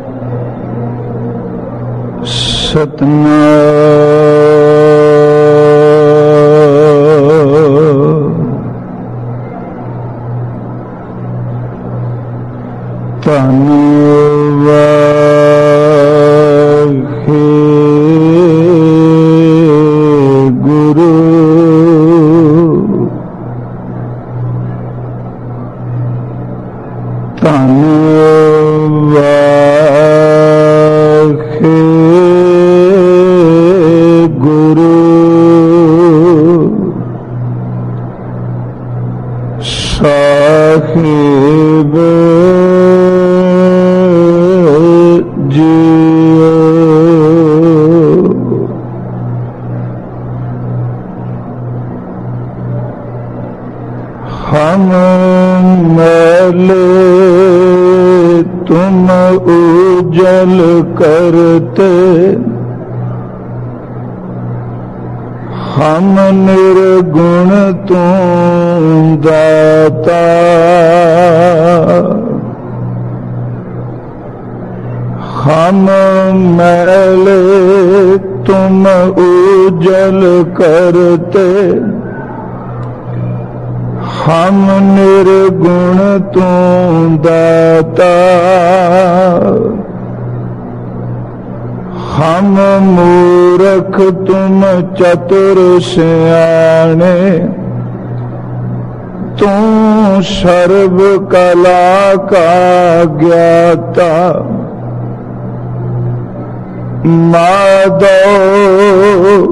ਸਤਨਾਮ ਧੰਨ ਵਾਹਿਗੁਰੂ ਧੰਨ ਵਾਹਿਗੁਰੂ ਸਾਹਿਬ हम मैले तुम उजल करते, हम निर्गुण तुम दाता। हम मैले तुम उजल करते, हम निर्गुण तुम दाता। हम मूर्ख तुम चतुर सियाने, तू सर्व कला का ज्ञाता। माधव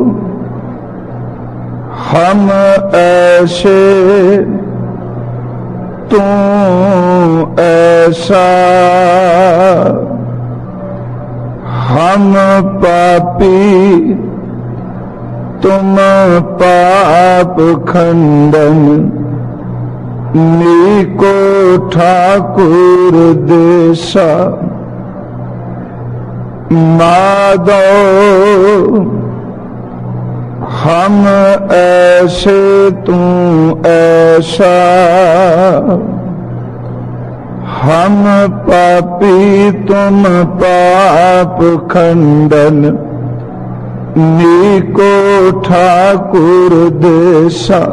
हम ऐसे तू ऐसा, हम पापी तुम पाप खंडन। नीको ठाकुर देसा। माधव हम ऐसे तू ऐसा, हम पापी तुम पाप खंडन। नीको ठाकुर देसा।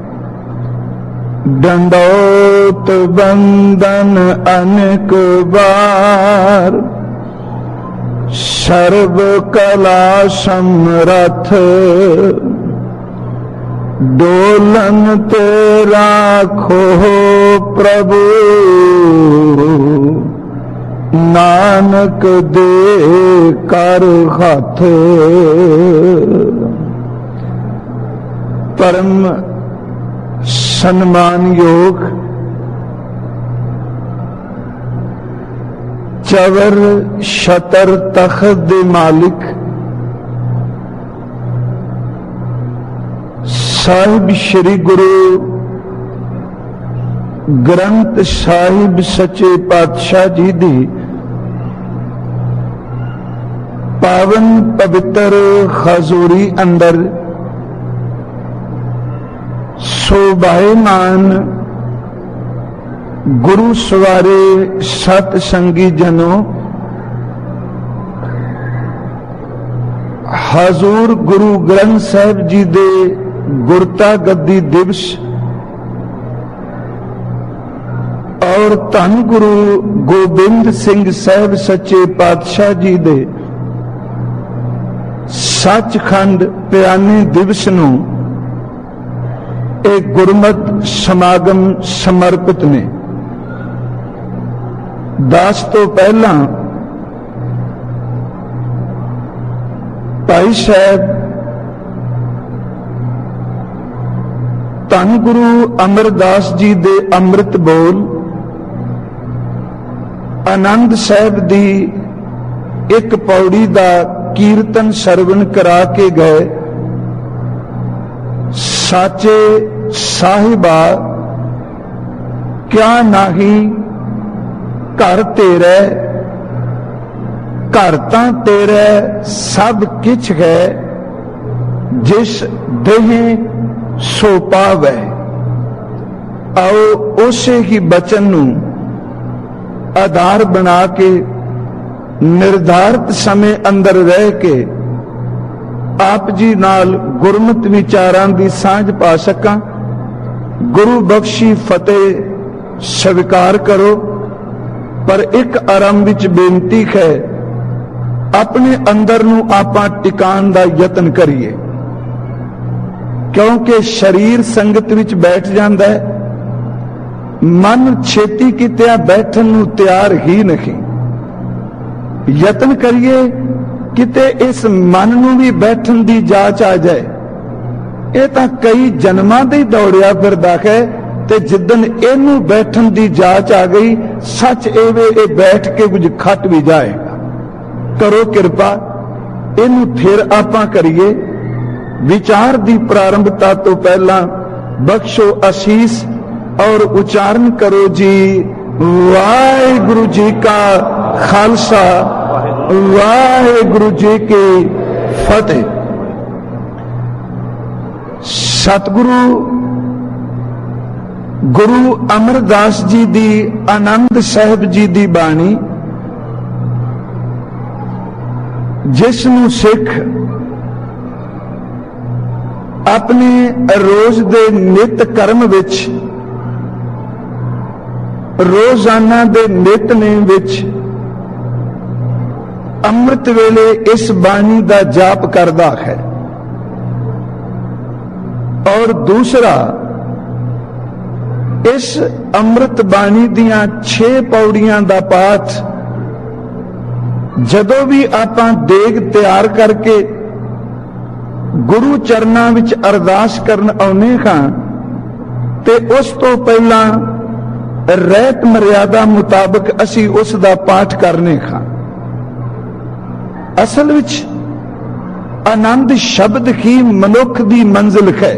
दंडोत बंदन अनेक बार, सर्व कला समरथ। डोलन ते राखो प्रभु, नानक दे कर हाथ। परम सम्मान योग चवर शतर तख्त दे मालिक साहिब श्री गुरु ग्रंथ साहिब सच्चे पातशाह जी दी पावन पवित्र हजूरी अंदर शोभायमान गुरु सवारे सत संगी जनों, हजूर गुरु ग्रंथ साहिब जी दे गुरता गद्दी दिवस और धन गुरु गोबिंद सिंह साहिब सच्चे पातशाह जी दे सचखंड प्याने दिवस नूं एक गुरमत समागम समर्पित ने। दास तो पहला भाई साहब धन गुरु अमरदास जी दे अमृत बोल आनंद साहब दी एक पौड़ी दा कीर्तन सरवण करा के गए। साचे साहिबा क्या नाही घर तेरे, घर तां तेरे सब किछ है। जिस देह सो पावै, आओ उसे ही बचन नूं आधार बना के निर्धारित समय अंदर रह के आप जी नाल गुरमत विचारां दी सांझ पा सकां। गुरु बख्शी फतेह स्वीकार करो। पर एक आरंभ विच बेनती है, अपने अंदर नूं आपां टिकाण दा यतन करिए, क्योंकि शरीर संगत विच बैठ जांदा है, मन छेती कित्या बैठन नूं तैयार ही नहीं। यतन करिए किते इस मन नूं भी बैठन दी जाच आ जाए। ये तां कई जन्मां दे दौड़िया फिरदा है, ते जिदन इनू बैठन दी जाच आ गई, सच एवे ए बैठ के कुछ खट भी जाएगा। करो कृपा, इनू फिर आपां करिए। विचार दी प्रारंभता तो पहला बख्शो आशीष और उच्चारण करो जी वाहिगुरु जी का खालसा, वाहिगुरु जी की फतेह। सतगुरु गुरु अमरदास जी दी आनंद साहिब जी दी बाणी, जिसनू सिख अपने रोज दे नित कर्म विच, रोजाना दे नितनेम विच अमृत वेले इस बाणी दा जाप करदा है। और दूसरा, इस अमृत बाणी दियां 6 पौड़ियां दा पाठ जदों भी आपां देग तैयार करके गुरु चरनां विच अरदास करन आउने हां, ते उस तो पहला रहत मर्यादा मुताबिक असी उस दा पाठ करने हां। असल विच आनंद शब्द ही मनुख दी मंजिल है।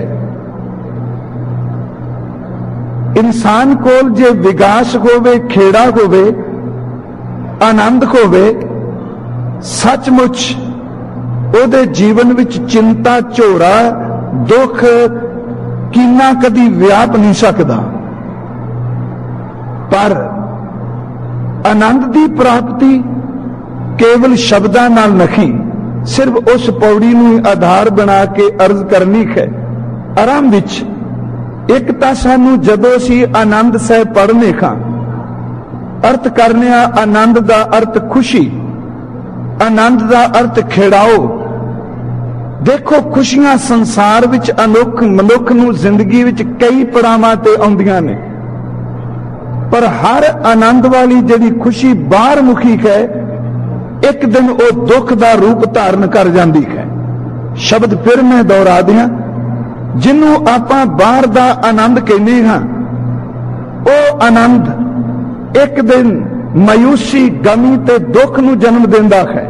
इंसान कोल जे विकास होवे, खेड़ा होवे, आनंद होवे, सचमुच ओदे जीवन विच चिंता, झोरा, दुख, कीना कदी व्याप नहीं सकदा। पर आनंद दी प्राप्ति केवल शब्दां नाल नहीं, सिर्फ उस पौड़ी नूं आधार बना के अर्ज करनी है। आरंभ विच एक तां सानू जदों असीं आनंद साहिब पढ़ने खां, अर्थ करने आनंद दा अर्थ खुशी, आनंद दा अर्थ खेड़ाओ। देखो खुशियां संसार विच मनुख नूं जिंदगी विच कई पड़ावां ते आउंदियां ने, पर हर आनंद वाली जिहड़ी खुशी बाहर मुखी है, एक दिन वो दुख दा रूप धारण कर जाती है। शब्द फिर मैं दोहरा दियां, जिन्हों आपां बाहर दा आनंद कहने हां, वो आनंद एक दिन मायूसी, गमी ते दुख नूं जन्म देंदा है।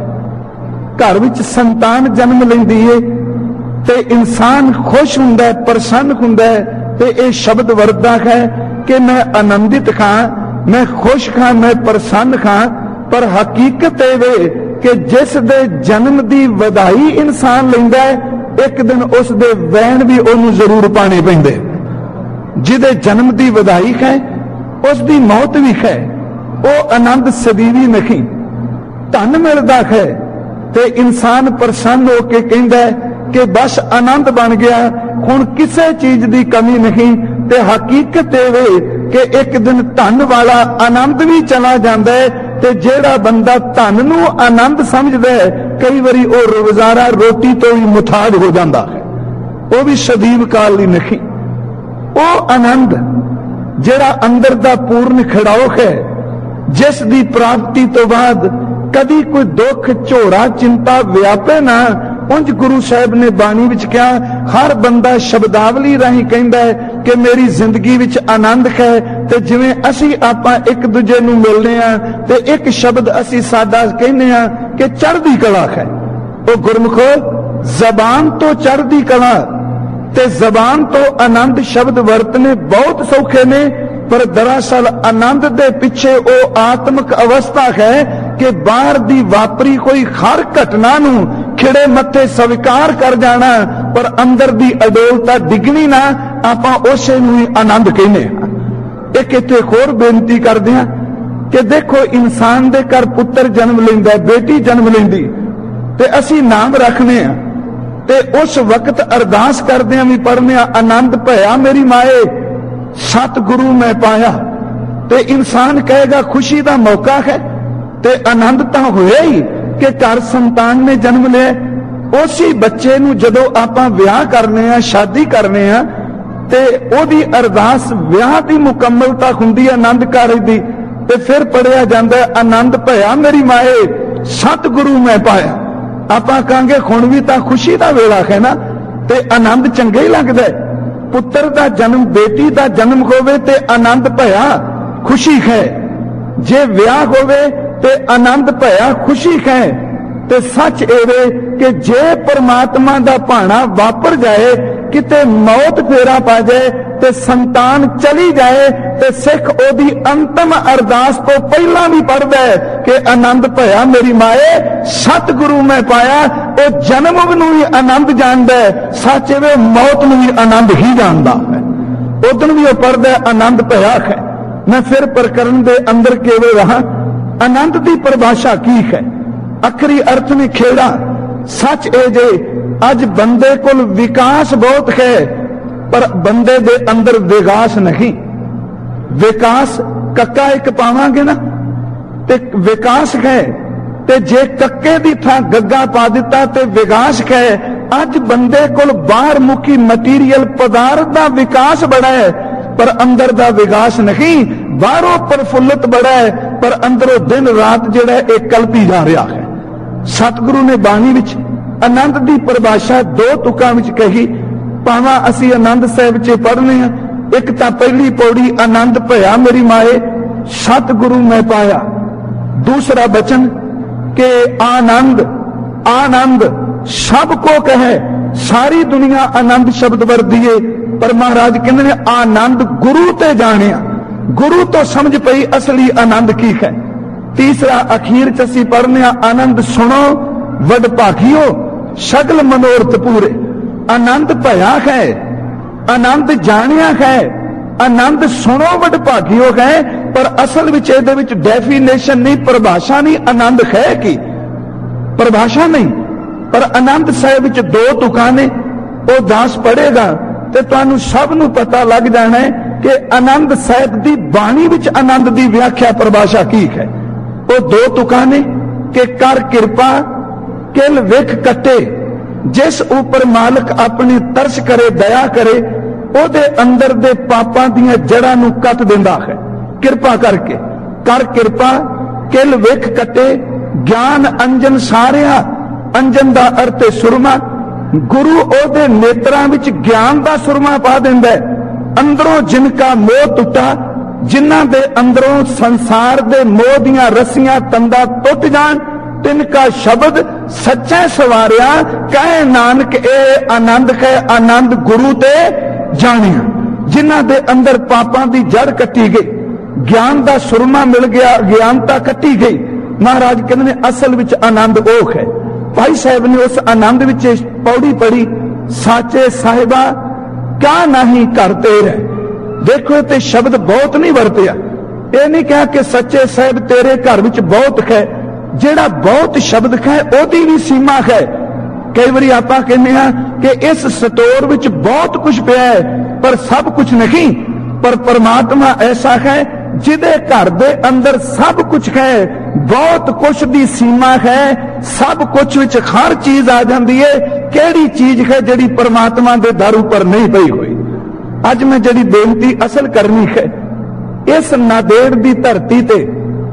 घर विच संतान जन्म लैंदी है ते इंसान खुश हुंदा है, प्रसन्न हुंदा है, ते ये शब्द वरतदा है कि मैं आनंदित खां, मैं खुश खां, मैं प्रसन्न खां। पर हकीकत वे कि जिस दे जन्म दी वधाई इंसान लैंदा है, एक दिन उस दे वैन भी उन्हें जरूर पाने पैंदे। जिदे जन्म दी वधाई है, उस दी मौत भी है। वो आनंद सदीवी नहीं, धन मिलदा है ते इंसान प्रसन्न होके कहंदा है कि बस आनंद बन गया, हुण किसी चीज दी कमी नहीं। ते हकीकत वे कि एक दिन धन वाला आनंद भी चला जाता है, ते जेड़ा बंदा धन नूं आनंद समझदा है, कई बारी वो रोजाना रोटी तो भी मुताज हो जाता है, वो भी सदीव काल ही नहीं। वो आनंद जेड़ा अंदर दा पूर्ण खड़ाओ है, जिस दी प्राप्ति तो बाद कदी कोई दुख, झोरा, चिंता व्यापे ना। उंज गुरु साहब ने बाणी विच कहा, हर बंदा शब्दावली राही कहंदा है कि मेरी जिंदगी विच आनंद है। ते जिवें असी आपां एक दूजे नूं मिलने आ ते एक शब्द असी साडा कहने आ कि चढ़दी कला है। वो गुरमुखो जबान तो चढ़दी कला ते जबान तो आनंद शब्द वरतने बहुत सौखे ने, पर दरअसल आनंद दे पिछे वो आत्मक अवस्था है कि बाहर दी वापरी कोई हर घटना नूं खिड़े मत्थे स्वीकार कर जाना, पर अंदर दी अडोलता डिगनी ना, आपां उसे नूं ही आनंद कहने। एक इत्थे होर बेनती करदे हां, कि देखो इंसान दे घर पुत्र जन्म लेंदा, बेटी जन्म लेंदी ते असी नाम रखने आ ते उस वक्त अरदास करदे आ, भी पढ़ने आ, आनंद भया मेरी माए सतगुरु मैं पाया। ते इंसान कहेगा खुशी दा मौका है ते आनंद तां होया ही कि घर संतान ने जन्म लिया। उसी बच्चे नूं जदों आपां विआह करने आ, शादी करने आ ते ओदी अरदास विआह दी मुकम्मलता हुंदी है आनंद कारज दी, ते फिर पढ़िया जांदा है आनंद भया मेरी माए सतगुरु मैं पाया। आपां कहांगे हुण भी तां खुशी दा वेला है ना, ते आनंद चंगा ही लगदा है। पुत्र दा जन्म, बेटी दा जन्म होवे ते आनंद भया खुशी है, जे विआह होवे ते आनंद भया खुशी है। ते सच एवे कि जे परमात्मा दा भाणा वापर जाए, किते मौत फेरा पा जाए ते संतान चली जाए, ते सिख ओदी अंतिम अरदास तो पहला भी पढ़दा है कि आनंद भया मेरी माए सतगुरु मैं पाया। ओ जन्म नूं भी आनंद जानदा है, सच एवे मौत नूं भी आनंद ही जानदा है। उदन भी पढ़दा है आनंद भया है। मैं फिर प्रकरण दे अंदर केवल रहा, आनंद की परिभाषा की है? अखरी अर्थ में खेड़ा। सच ए जे अज बंदे कोल विकास बहुत है पर बंदे दे अंदर विकास नहीं। विकास कक्का एक पावांगे ना ते विकास है, ते जे कक्के दी थां गग्गा पा दिता ते विकास है। अज बंदे कोल बाहर मुखी मटीरियल पदार्थ दा विकास बड़ा है पर अंदर दा विकास नहीं। बाहरों प्रफुल्लित बड़ा है पर अंदरों दिन रात जिहड़ा एक कल्पी जा रहा है। सतगुरु ने बाणी विच आनंद की परिभाषा दो तुकां विच कही, भावां असी आनंद साहिब च पढ़ने हैं। एक तां पहली पौड़ी आनंद भया मेरी माए सतगुरु मैं पाया। दूसरा वचन के आनंद, आनंद सबको कहे, सारी दुनिया आनंद शब्द वरतीए पर महाराज कहते हैं आनंद गुरु ते जानिया, गुरु तो समझ पई असली आनंद की है। तीसरा अखीर च असीं पढ़ने आनंद सुनो वड भागियो सगल मनोरथ पूरे। आनंद भया है, आनंद जानिया है, आनंद सुनो वड भागियो है, पर असल विच इहदे विच डेफिनेशन नहीं, परिभाषा नहीं। आनंद है की परिभाषा नहीं, पर आनंद साहिब विच दो तुकां ने, वो दास पढ़ेगा ते तुहानू सब नू पता लग जाना है कि आनंद साहिब दी बाणी विच आनंद दी व्याख्या परिभाषा की है। वो दो तुकां ने कि कर किरपा किल विख कटे, जिस ऊपर मालिक अपनी तरस करे दया करे ओदे अंदर दे पापां दियां जड़ां नू कट दिंदा है किरपा करके। कर किरपा किल विख कटे, ज्ञान अंजन सारिया, अंजन दा अर्थ सुरमा। गुरु ओदे नेत्रां विच ज्ञान दा सुरमा पा दिंदा है। अंदरों जिनका मोह टुटा, जिन्हां दे अंदरों संसार दे मोह दियां रस्सियां तंदा टुट जान, तिनका शब्द सच्चा सवारिया कहे नानक ए आनंद है। आनंद गुरु ते जानिया, जिन्हां दे अंदर पापां दी जड़ कट्टी गई, ज्ञान दा सुरमा मिल गया, ज्ञानता कट्टी गई। महाराज कहते हैं असल विच आनंद ओह है। भाई साहब ने उस आनंद विच पौड़ी पढ़ी, साचे साहिबा क्या नहीं करते रहे। देखो ते शब्द बहुत नहीं वरतिया, यह नहीं कहा कि सच्चे साहिब तेरे घर विच बहुत है। जेड़ा बहुत शब्द है ओदी भी सीमा है। कई बार आप कहने कि इस स्टोर विच बहुत कुछ पिया है पर सब कुछ नहीं, पर परमात्मा ऐसा है जिदे घर दे अंदर सब कुछ है। बहुत कुछ दी सीमा है, सब कुछ विच हर चीज आ जाती है। केड़ी चीज है जिहड़ी परमात्मा दे दर उपर नहीं पई हुई। अज मैं जिहड़ी बेनती असल करनी है, इस नादेड़ दी धरती ते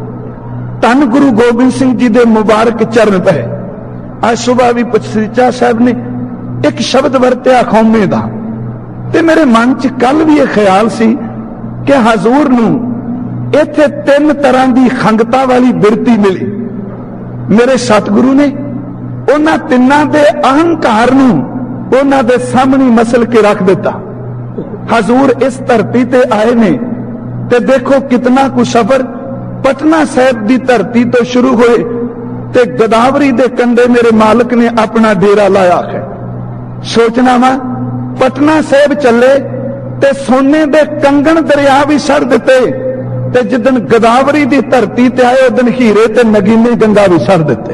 धन गुरु गोबिंद सिंह जी दे मुबारक चरण पे आज सुबह भी पचरीचा साहब ने एक शब्द वरत्या खौमे दा, ते मेरे मन च कल भी यह ख्याल सी कि हजूर नूं इत्थे तीन तरह की खंगता वाली बिरती मिली। मेरे सतगुरु ने उन्हां तिन्नां दे अहंकार नूं उन्हां दे सामने मसल के रख दिता। हजूर इस धरती ते आए ने ते देखो कितना कुछ सफर पटना साहिब की धरती तो शुरू होए ते गोदावरी दे कंडे मेरे मालिक ने अपना डेरा लाया है। सोचना वा पटना साहिब चले ते सोने दे कंगन दरिया भी सड़ दिते, ते जिदन गदावरी की धरती ते आए उदन हीरे ते नगीने गंगा भी सड़ दिते।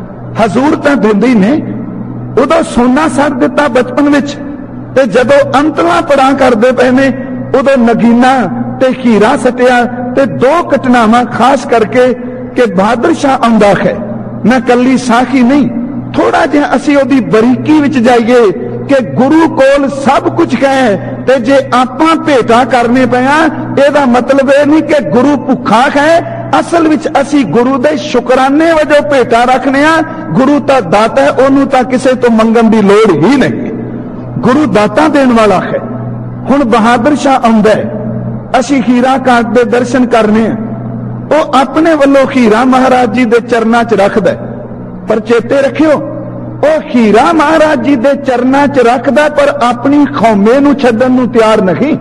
हजूर तां दिंदी ने उदों सोना सड़ दिता बचपन विच, ते जदों अंतला पड़ा करते पे ने उदों नगीना ते हीरा सटिया। ते दो घटनावां खास करके कि बहादुर शाह आउंदा है, मैं कली साखी नहीं, थोड़ा जिहा असीं ओदी बरीकी विच जाइए कि गुरु कोल सब कुछ है, ते जे आपां भेटा करने पिया इहदा मतलब यह नहीं कि गुरु भुखा है। असल विच असीं गुरु दे शुकराने वजों भेटा रखने आ। गुरु तां दाता है, ओनू तां किसे तो मंगण दी लोड़ ही नहीं। गुरु दाता देण वाला है। हुण बहादुर शाह आउंदा है, असीं हीरा घाट दे दर्शन करने आ, वो अपने वल्लों हीरा महाराज जी दे चरनां च रखदा है। पर चेते रखियो, वो हीरा महाराज जी दे चरनां च रखदा पर अपनी खौमे नूं छड्डण नूं तैयार नहीं।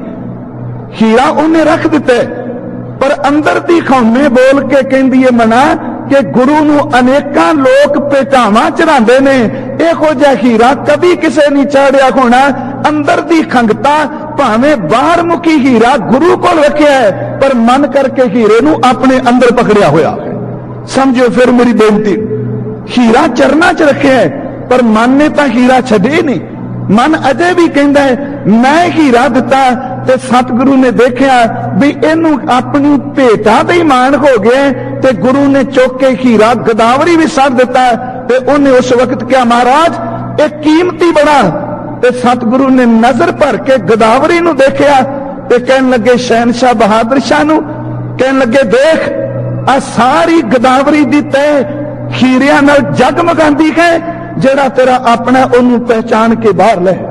हीरा उन्हें रख दिता है, पर अंदर दी खौमे बोल के कहंदी है मना कि गुरु नूं अनेकां लोक भेटावां चढ़ांदे ने, इहो जिहा हीरा कभी किसे नहीं चाढ़िया होना। अंदर दी खंगता भावें बाहर मुखी हीरा गुरु कोल रखिया है, पर मन करके हीरे नूं अपने अंदर पकड़िया होया है। समझो फिर मेरी बेनती, हीरा चरना च रखे है पर मन ने तो हीरा छड्डे नहीं। मन अजे भी कहता है मैं हीरा दिता, ते सतगुरु ने देखा भी इनू अपनी भेटा दे मान हो गया, ते गुरु ने चुक के हीरा गदावरी भी सड़ दिता। ते उन्हें उस वक्त क्या महाराज एक कीमती बड़ा, ते सतगुरु ने नजर भर के गदावरी नू देखा, ते कहन लगे शहनशाह बहादुर शाह नू, कहन लगे देख आ सारी गदावरी दी तय हीरियां नाल जगमगांदी है, जेड़ा तेरा अपना ओनू पहचान के बाहर ले।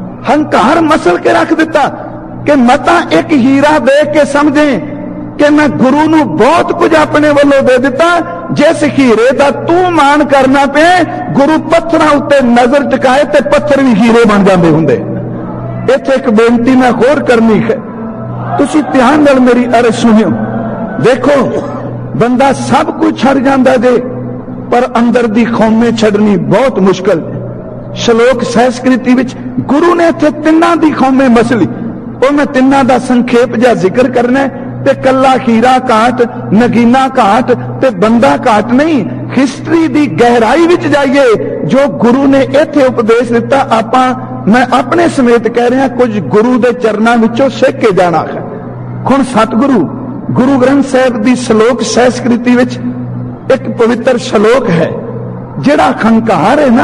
हंकार मसल के रख दिता कि मता एक हीरा दे के समझे कि मैं गुरु नू बहुत कुछ अपने वालों दे दिता। जिस हीरे दा तू मान करना पे, गुरु पत्थरां उत्ते नजर टिकाए ते पत्थर भी हीरे बन जाते हुंदे। इत्थे एक बेनती मैं होर करनी है, तुसी ध्यान नाल मेरी अर्ज सुनियो। देखो बंदा सब कुछ छड़ जांदा जे, पर अंदर दी खौमे छड़नी बहुत मुश्किल है। श्लोक संस्कृति विच गुरु ने इत्थे तिन्नां दी खौमे मसली, और मैं तिन्नां दा संखेप जा जिक्र करना है। ते कला हीरा घाट, नगीना घाट ते बंदा घाट नहीं, हिस्ट्री दी गहराई विच जाइए जो गुरु ने इत्थे उपदेश दिता। आपां मैं अपने समेत कह रहा, कुछ गुरु दे चरनां विचों सिख के जाना है। हुण सतगुरु गुरु ग्रंथ साहिब दी श्लोक संस्कृति विच एक पवित्र श्लोक है, जिहड़ा खंकार है ना,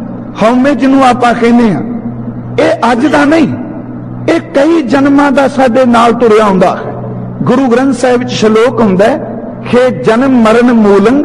हौमे जिन्हों आपां कहने आ, यह अज दा नहीं, यह कई जन्मां दा साडे नाल तुरिया हुंदा है। गुरु ग्रंथ साहिब श्लोक हुंदा है, खे जन्म मरण मूलंग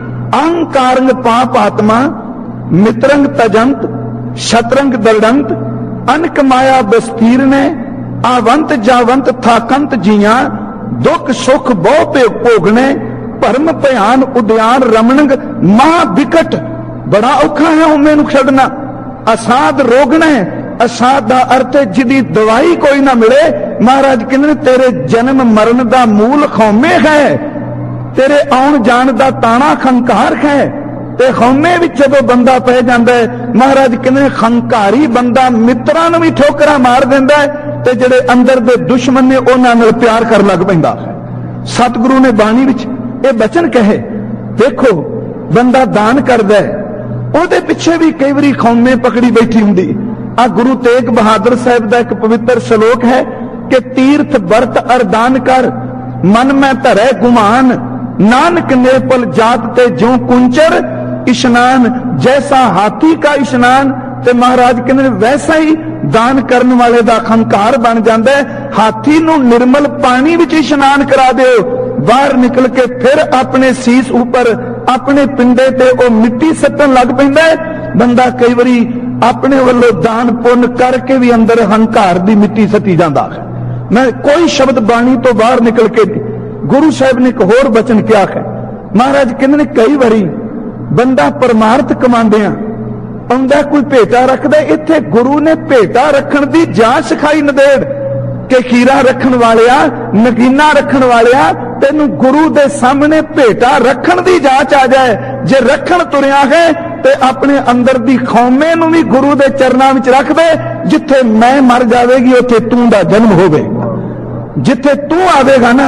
अहंकारंग पाप आत्मा मित्रंग तजंत शतरंग दरडंत अनक माया बस्तीर ने आवंत जावंत थाकंत जिया दुख सुख बहु भोगने भरम भयान उद्यान रमणंग महा विकट। बड़ा औखा है उम्मे नूं छड्डना। असाध रोगना है, असाध दा अर्थ है जिदी दवाई कोई ना मिले। महाराज कहंदे तेरे जन्म मरण दा मूल खौमे है, तेरे आउण जाण दा ताना खंकार है। ते खौमे विच जदों बंदा पै जांदा है, महाराज कहंदे खंकारी बंदा मित्रां नूं भी ठोकरां मार दिंदा है, ते जिहड़े अंदर दे दुश्मन ने उन्हां नाल प्यार कर लग पैंदा है। सतगुरु ने बाणी विच ये बचन कहे, देखो बंदा दान करदा है, ਉਹਦੇ ਪਿੱਛੇ भी कई बारी खौमे पकड़ी बैठी हुंदी। आ गुरु तेग बहादुर साहब का एक पवित्र श्लोक है कि तीर्थ बरत अरदान कर मन में धरे गुमान नानक नेपल जात ते ज्यों कुंचर इशनान जैसा हाथी का इशनान। ते महाराज कहते वैसा ही दान करने वाले का खंकार बन जाता है। हाथी नूं निर्मल पानी विच इशनान करा दो, बाहर निकल के फिर अपने सीस ऊपर अपने पिंडे ते ओ मिट्टी सट्टन लग पैंदा है। बंदा कई बारी अपने वालों दान पुण्य करके भी अंदर हंकार दी मिट्टी सटी जाता है। मैं कोई शब्द बाणी तो बाहर निकल के गुरु साहब ने एक होर बचन क्या है। महाराज कहते कई बारी बंदा परमार्थ कमांदे आंदा कोई भेटा रखदा, इत्थे गुरु ने भेटा रखण दी जाच सिखाई नदेड़ कि खीरा रखण वालिया नगीना रखण वालिया तेनू गुरु दे सामने भेटा रखण दी जाच आ जाए। जे रखण तुरिया है ते अपने अंदर दी खौमे नू भी गुरु दे चरनां विच रख दे। जिथे मैं मर जावेगी उथे तू दा जन्म होवे, जिथे तू आवेगा ना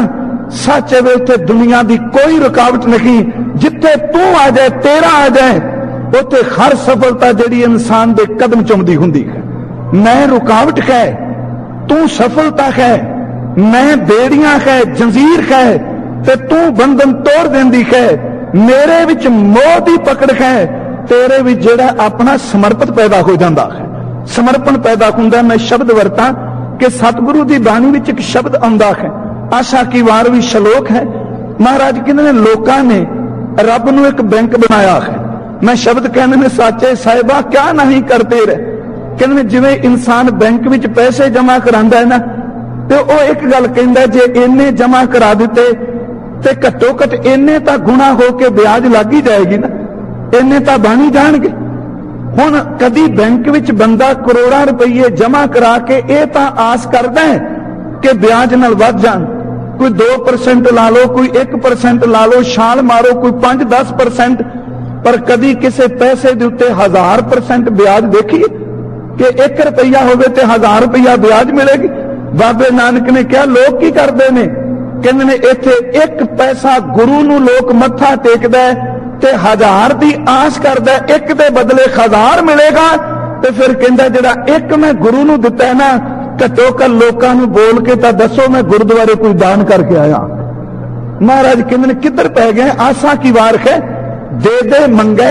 सच है उत्थे दुनिया की कोई रुकावट नहीं। जिथे तू आ जाए, तेरा आ जाए, उत्थे हर सफलता जिहड़ी इंसान दे कदम चुमदी हुंदी है। मैं रुकावट है, तू सफलता है, मैं बेड़ियां है, जंजीर है, ते तू बंधन तोड़ देंदी है। मेरे विच मोह दी पकड़ है, तेरे विच जिहड़ा अपना समर्पित पैदा हो जाता है, समर्पण पैदा हुंदा। मैं शब्द वरता कि सतगुरु की बाणी विच एक शब्द आंदा है, आशा की वार भी श्लोक है। महाराज कहते लोगों ने रब नूं एक बैंक बनाया है। मैं शब्द कहने में साचे साहिबा क्या नहीं करते रहे। कहते जिवें इंसान बैंक विच पैसे जमा करांदा है ना, तो वो एक गल कहंदा जे इन्ने जमा करा दिते ते घट्टो घट इन्ने तां गुणा हो के ब्याज लग ही जाएगी ना, इन्ने तां बन ही जाणगे। हुण कदी बैंक विच बंदा करोड़ां रुपये जमा करा के ये तां आस करदा है कि ब्याज नाल वध जाण। कोई 2% ला लो, कोई 1% ला लो, छाल मारो, कोई 5-10%, पर कदी किसी पैसे दे उत्ते 1000% ब्याज देखिए कि 1 रुपया होवे ते 1000 रुपया ब्याज मिलेगी। बाबे नानक ने क्या लोग की करते हैं, कहते ने इत्थे 1 पैसा गुरु नूं लोक मत्था टेकदा है ते 1000 दी आस करदा है, 1 दे बदले 1000 मिलेगा। ते फिर कहंदा जिहड़ा 1 मैं गुरु नूं दिता है ना, घट्टो घट लोकां नूं बोल के तां दसो मैं गुरुद्वारे कोई दान करके आया। महाराज कहंदे ने किधर पै गए, आसा की वार है, दे दे मंगे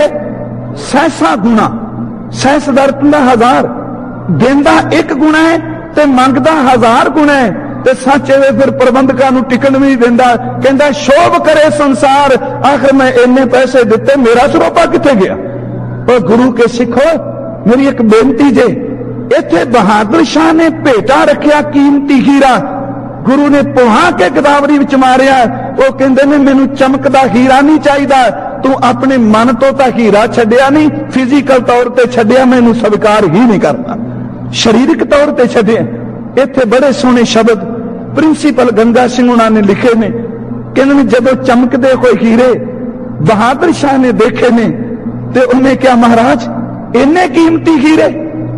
सहसा गुना, सहस दरतंदा 1000, देंदा 1 गुना है ते मंगदा 1000 गुना है। ते सच वे फिर प्रबंधकां नूं टिकण भी नहीं देंदा, कहंदा शोभ करे संसार, आखिर मैं इन्ने पैसे दिते मेरा सरोपा किथे गया। पर गुरु के सिखो मेरी एक बेनती जे, इत्थे बहादुर शाह ने भेटा रखिया कीमती हीरा, गुरु ने पुहा के गोदावरी विच मारिया। वो कहंदे ने मैनूं चमकदा हीरा नहीं चाहिदा, तू अपने मन तो तां हीरा छड्डिया नहीं, फिजिकल तौर ते छड्डिया, मैनूं स्वीकार ही नहीं करता, शरीरक तौर ते छड्डिया। इत्थे बड़े सोहने शब्द प्रिंसीपल गंगा सिंह उन्हां ने लिखे ने, कहंदे ने जदों चमकदे होए हीरे बहादुर शाह ने देखे ने ते उन्हें क्या महाराज इन्ने कीमती हीरे,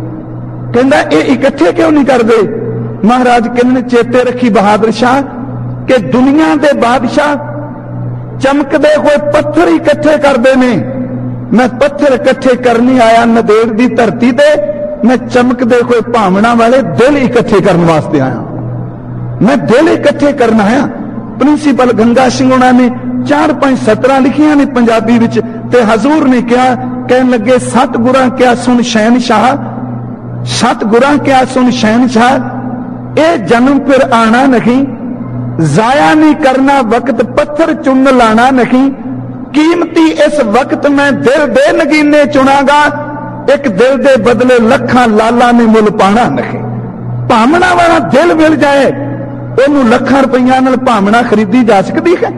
कहंदा ये इकट्ठे क्यों नहीं करदे। महाराज कहंदे चेते रखी बहादुर शाह कि दुनिया के बादशाह चमकदे हुए पत्थर इकट्ठे करते ने, मैं पत्थर इकट्ठे करने आया नदेड़ की धरती ते, मैं चमकदे हुए भावना वाले दिल इकट्ठे करने वास्ते आया, मैं दिल इकट्ठे करना आया। प्रिंसीपल गंगा सिंह उन्होंने 4-5 सतरां लिखियां ने पंजाबी विच, ते हजूर ने क्या कहन लगे, सतगुरां क्या सुन शहनशाह, सतगुरां क्या सुन शहनशाह, ये जन्म फिर आना नहीं, जाया नहीं करना वक्त, पत्थर चुन लाना नहीं, कीमती इस वक्त मैं दिल दे नगीने चुनागा, एक दिल दे बदले लखां लाला ने मुल पाना नहीं। भावना वाला दिल मिल जाए, ओनू लखां रुपया नाल भावना खरीदी जा सकती है।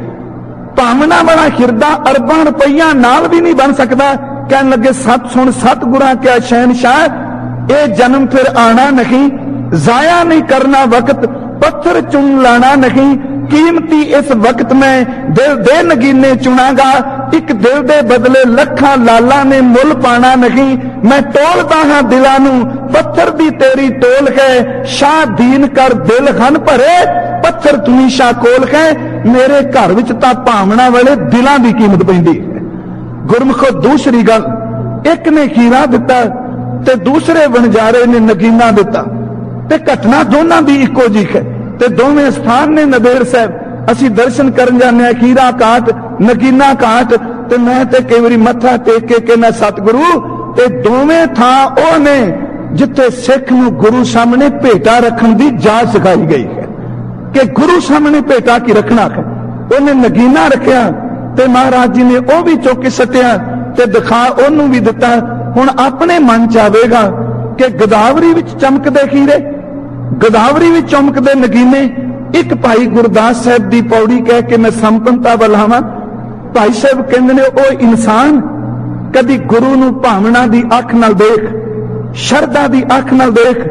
भावना वाला हिरदा अरबां रुपया नाल भी नहीं बन सकता। कहन लगे सत सुन सतगुरां क्या शहनशाह, ये जन्म फिर आना नहीं, जाया नहीं करना वक्त, पत्थर चुन लाना नहीं, कीमती इस वक्त में दिल दे नगीने चुनागा, एक दिल दे बदले लखां लाला ने मुल पाना नहीं। मैं टोलदा हां दिलां नूं, पत्थर दी तेरी टोल है, शाह दीन कर दिल हन भरे, पत्थर तुनी शाह कोल है। मेरे घर विच तां भावना वाले दिलां दी कीमत पैंदी है। गुरमुखो दूसरी गल, एक ने हीरा दिता ते दूसरे वणजारे ने नगीना दिता, ते घटना दोनों की इको जी है, ते दोवें स्थान ने नदेड़ साहब असी दर्शन करन जाने, हीरा घाट नगीना घाट, ते मैं ते कई बारी मत्था टेक के कहना सतगुरु, ते दोवें थां ओ ने जिथे सिख नूं गुरु सामने भेटा रखण दी जाच सिखाई गई है कि गुरु सामने भेटा की रखना है। उन्हें नगीना रखिया ते महाराज जी ने वह भी चुक के सटिया ते दिखा ओनू भी दिता। हुण अपने मन च आवेगा कि गोदावरी विच चमकदे हीरे, गोदावरी विच चमकदे नगीने। एक भाई गुरदास साहब की पौड़ी कह के मैं संपन्नता बलावा, भाई साहब कहंदे ने ओ इंसान कदी गुरु नूं भावना दी अख नाल देख, शरदा दी अख नाल देख।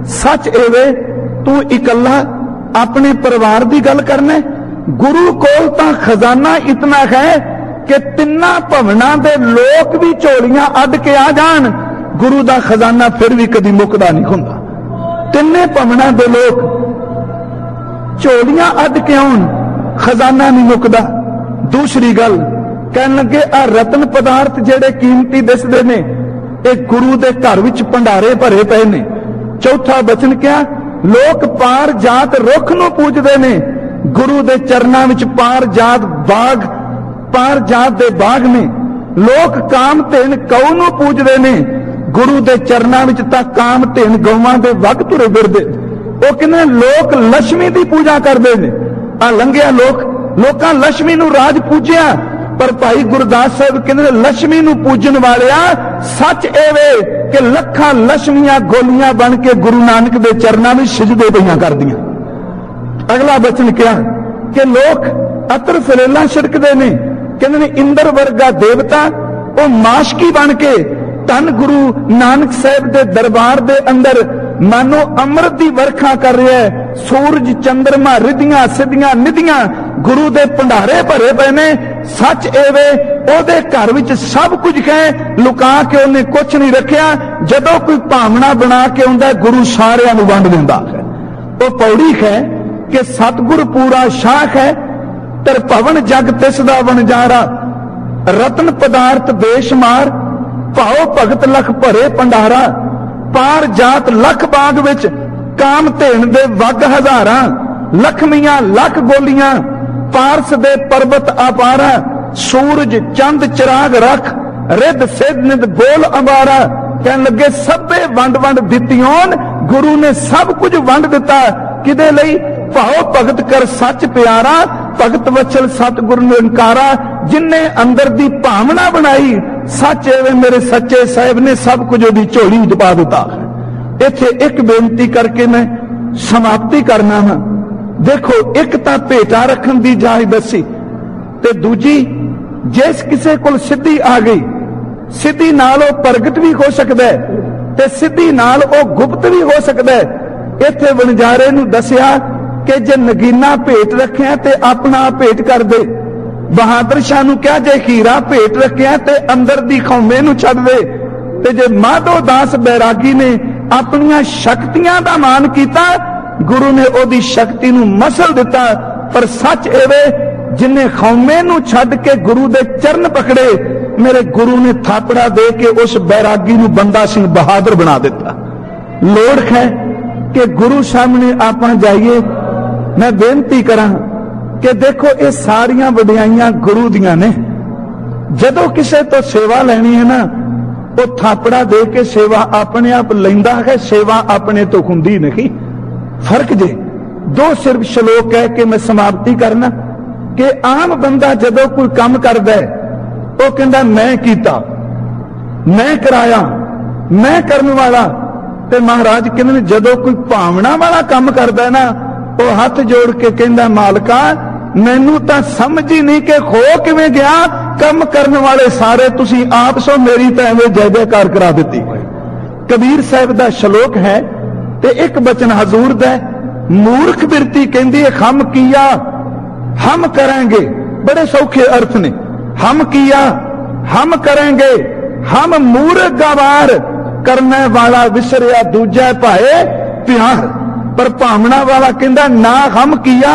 सच एवे तू इकल्ला अपने परिवार की गल करना, गुरु कोल तां खजाना इतना है कि तिन्ना भवना दे लोक भी झोलियां अड के आ जान, गुरु दा खजाना फिर भी कदी मुकदा नहीं हुंदा। तिन्ने भवना दे लोक झोलियां अड के आउण खजाना नहीं मुकदा। दूसरी गल कहन लगे आ रतन पदार्थ जेड़े कीमती दिसदे ने ये गुरु दे घर विच भंडारे भरे पे ने। चौथा बचन क्या, लोक पार जात रुख नूं पूजदे ने, गुरु दे चरनां विच पार जात बाग, पार जात दे बाग ने। लोक काम धेन कऊ नूं पूजदे ने, गुरु दे चरनां विच तां काम धेन गौवां दे वग तुरे फिरदे। ਉਹ ਕਹਿੰਦੇ ਲੋਕ ਲక్ష్ਮੀ ਦੀ ਪੂਜਾ ਕਰਦੇ ਨੇ। ਆ ਲੰਘਿਆ ਲੋਕਾਂ ਲక్ష్ਮੀ ਨੂੰ ਰਾਜ ਪੂਜਿਆ, ਪਰ ਭਾਈ ਗੁਰਦਾਸ ਸਾਹਿਬ ਕਹਿੰਦੇ ਲక్ష్ਮੀ ਨੂੰ ਪੂਜਣ ਵਾਲਿਆ ਸੱਚ ਇਹ ਵੇ ਕਿ ਲੱਖਾਂ ਲక్ష్ਮੀਆਂ ਗੋਲੀਆਂ ਬਣ ਕੇ ਗੁਰੂ ਨਾਨਕ ਦੇ ਚਰਨਾਂ ਵਿੱਚ ਸਿਜਦੇ ਪਈਆਂ ਕਰਦੀਆਂ। ਅਗਲਾ ਬਚਨ ਕਿਹਾ ਕਿ ਲੋਕ ਅਤਰ ਫਲੇਲਾ ਛਿੜਕਦੇ ਨੇ। ਕਹਿੰਦੇ ਨੇ ਇੰਦਰ ਵਰਗਾ ਦੇਵਤਾ ਉਹ ਮਾਸ਼ਕੀ ਬਣ ਕੇ ਧੰਨ ਗੁਰੂ ਨਾਨਕ ਸਾਹਿਬ ਦੇ ਦਰਬਾਰ ਦੇ ਅੰਦਰ मानो अमृत की वर्खा कर रहा है। सूरज चंद्रमा रिधियां सिद्धियां निधियां गुरु दे भंडारे भरे पे ने। सच एवे ओदे घर विच सब कुछ है, लुका के उन्हें कुछ नहीं रखिया। जदों कोई भावना बना के आउंदा गुरु सारियां नूं वंड दिंदा है। वो पौड़ी है कि सतगुर पूरा शाख है, तर भवन जग तिसदा वणजारा। रतन पदार्थ बेशुमार, भाओ भगत लख भरे भंडारा। पार जात लख बाग विच काम धेन दे वग हजारां। लखमियां लख गोलियां पारस दे पर्वत अपारा। सूरज चंद चिराग रख रिद सिद्ध निद बोल अंबारा। कहन लगे सबे वंड वंड दित्तियों, गुरु ने सब कुछ वंड दिता। किदे लई, भाओ भगत कर सच प्यारा। भगत वचल सतगुर निरंकारा। जिन्ने अंदर दी भावना बनाई, सच एवे मेरे सच्चे साहिब ने सब कुछ ओदी झोली विच पा दिता। इत्थे एक बेनती करके मैं समाप्ति करना हाँ। देखो एक तां भेटा रखण दी जाच दसी, ते दूजी जिस किसे कोल सिद्धि आ गई, सिद्धि नाल ओ प्रगट भी हो सकदा है ते सिद्धि नाल ओ गुप्त भी हो सकदा है। इत्थे वणजारे नूं दसिया कि जे नगीना भेट रखिया ते अपना आप भेट कर दे। बहादुर शाह नूं क्या जे हीरा भेट रखिया ते अंदर दी खौमे नूं छड्ड दे। ते जे माधो दास बैरागी ने अपनियां शक्तियां दा मान कीता, गुरु ने ओदी शक्ति नूं मसल दिता। पर सच एवे जिन्ने खौमे नूं छड्ड के गुरु दे चरण पकड़े, मेरे गुरु ने थापड़ा दे के उस बैरागी नूं बंदा सिंह बहादुर बना दिता। लोड़ है कि गुरु सामने आपां जाइए। मैं बेनती करां कि देखो ये सारियां वडियाइयां गुरु दियां ने। जदों किसे तो सेवा लेनी है ना, वो थापड़ा दे के सेवा अपने आप लैंदा है, सेवा अपने तो हुंदी नहीं। फर्क जे दो सिर्फ श्लोक है कि मैं समाप्ति करना कि आम बंदा जदों कोई काम करदा है वो कहंदा मैं कीता, मैं कराया, मैं करने वाला। ते महाराज कहंदे ने जदों कोई भावना वाला काम करदा है ना, वो हाथ जोड़ के कहंदा मालका मैनू तां समझ ही नहीं कि हो किवें गया, कम करने वाले सारे तुसी आप सो, मेरी तां एवें जय जयकार करा दित्ती। कबीर साहिब दा श्लोक है ते एक बचन हजूर दा, मूर्ख बिरती कहंदी है हम किया हम करेंगे। बड़े सौखे अर्थ ने। हम किया हम करेंगे, हम मूर्ख गवार, करने वाला विसरिया दूजा भाए प्यार। पर भावना वाला कहंदा ना हम किया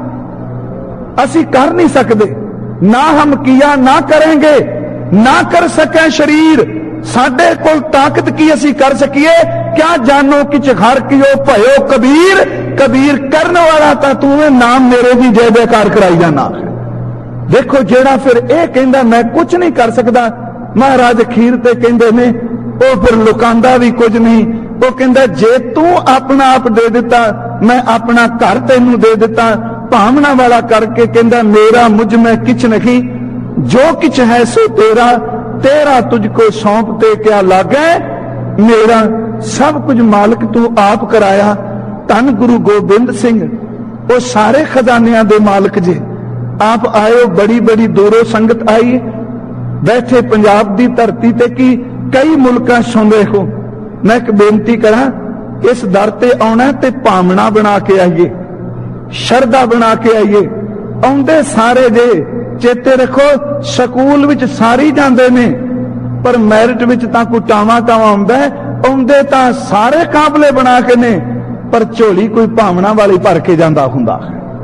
असी कर नहीं सकते, ना हम किया ना करेंगे, ना कर सके शरीर साडे कोल ताकत की असी कर सकीए। क्या जानो किच घर कियो भयो कबीर, कबीर करने वाला तां तू नाम मेरे भी जय जयकार कराई जाना। देखो जेड़ा फिर ए कहंदा मैं कुछ नहीं कर सकता, महाराज अखीर ते कहंदे ने वो फिर लुकांदा भी कुछ नहीं। वो कहंदा जे तू अपना आप दे दिता, मैं अपना घर तेनू दे दिता। भावना वाला करके कहंदा मेरा मुझ में किछ नहीं, जो किछ है सो तेरा, तेरा तुझको सौंपते क्या लागे मेरा। सब कुछ मालिक तू आप कराया। धन गुरु गोबिंद सिंह वो सारे खजानियां दे मालिक जे। आप आयो, बड़ी बड़ी दूरों संगत आई, बैठे पंजाब दी धरती ते की कई मुल्कां सुनदे हो। मैं एक बेनती करा, इस दर ते आउणा ते भावना बना के आइए, शरदा बना के आइए। आउंदे सारे जे चेते रखो स्कूल विच सारी जांदे ने, पर मैरिट विच तां कोई टावा टावा आउंदा है। आउंदे तां सारे काबले बना के ने, पर झोली कोई भावना वाली भर के जांदा हुंदा।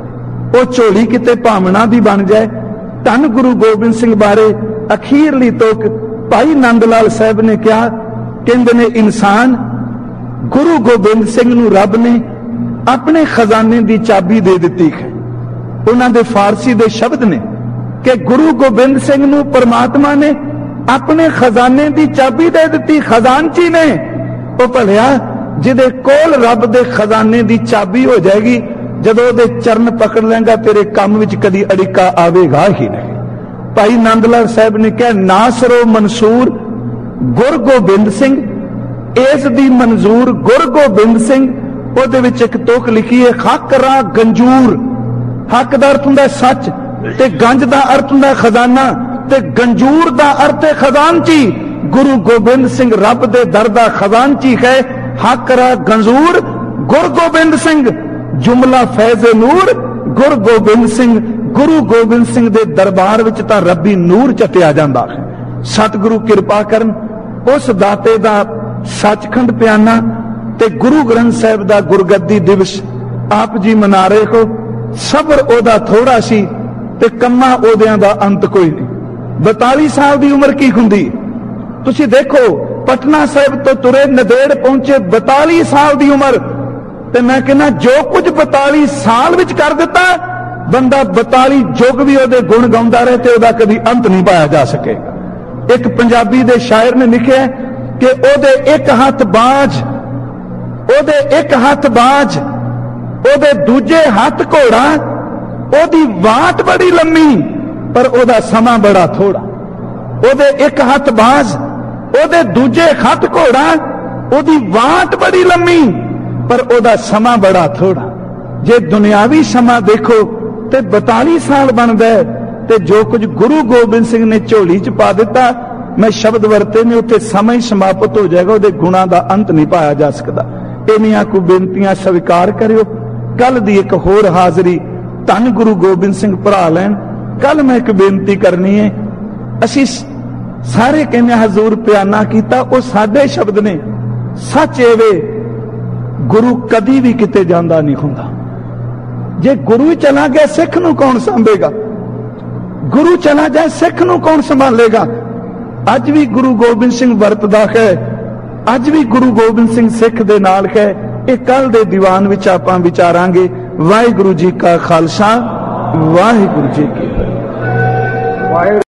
वो झोली किते भावना दी बन जाए। धन गुरु गोबिंद सिंह बारे अखीरली तोक भाई नंद लाल साहब ने कहा, कहंदे ने इंसान गुरु गोबिंद सिंह नूं रब ने अपने खजाने की चाबी दे दी है। उन्हां दे फारसी दे शब्द ने कि गुरु गोबिंद सिंह नूं परमात्मा ने अपने खजाने की चाबी दे दी। खजानची ने वो भलिया जिदे कोल रब दे खजाने की चाबी हो जाएगी, जदों दे चरण पकड़ लेंगा तेरे काम विच कदी अड़िका आवेगा ही नहीं। भाई नंदलाल साहब ने कहा, नासरो मंसूर गुर गोबिंद सिंह, इस दी मंजूर गुर गोबिंद सिंह। ਉਹਦੇ ਵਿੱਚ एक तुक लिखी है, हक रा गंजूर। हक का अर्थ हुंदा सच, ते गंज का अर्थ हुंदा खजाना, ते गंजूर का अर्थ है खजानची। गुरु गोबिंद सिंह रब दे दर दा खजानची है। हक रा गंजूर गुर गोबिंद सिंह, जुमला फैज नूर गुर गोबिंद सिंह। गुरु गोबिंद सिंह दे दरबार विच तां रब्बी नूर चटिया जांदा है। सतगुरु किरपा करन, उस दाते दा सचखंड प्याना ते गुरु ग्रंथ साहिब दा गुरगद्दी दिवस आप जी मना रहे हो। सबर ओदा थोड़ा सी ते कम्मा ओदियां दा अंत कोई नहीं। 42 साल दी उम्र की हुंदी, तुसी देखो पटना साहिब तो तुरे नदेड़ पहुंचे 42 साल दी उम्र। ते मैं कहना जो कुछ 42 साल विच कर दिता, बंदा 42 जुग भी ओदे गुण गाउंदा रहे ते ओदा कदी अंत नहीं पाया जा सकेगा। एक पंजाबी दे शायर ने लिखिया कि ओदे एक हाथ बाज, ओदे एक हाथ बाज, ओदे दूजे हाथ घोड़ा, ओदी वाट बड़ी लम्मी पर ओदा समा बड़ा थोड़ा। ओदे एक हाथ बाज, ओदे दूजे हाथ घोड़ा, ओदी वाट बड़ी लम्मी पर ओदा समा बड़ा थोड़ा। जे दुनियावी समा देखो ते 42 साल बनदा है, ते जो कुछ गुरु गोबिंद सिंह ने झोली च पा दिता, मैं शब्द वरते ने उत्थे समा ही समाप्त हो जाएगा, उहदे गुणा दा अंत नहीं पाया जा सकता। इन्नियां को बेनतियां स्वीकार करियो। कल दी एक होर हाजरी धन गुरु गोबिंद सिंह भरा लैन। कल मैं एक बेनती करनी है, असी सारे कहने हजूर प्याना कीता, वो साडे शब्द ने। सच एवे गुरु कदी भी किते जांदा नहीं हुंदा। जे गुरु चला गया सिख नूं कौन संभेगा? गुरु चला जाए सिख नूं कौन संभालेगा? अज भी गुरु गोबिंद सिंह वरतदा है, अज भी गुरु गोबिंद सिंह सिख दे नाल है। ये कल दे दीवान विच आपां विचारांगे। वाहिगुरु जी का खालसा, वाहिगुरु जी की फतेह।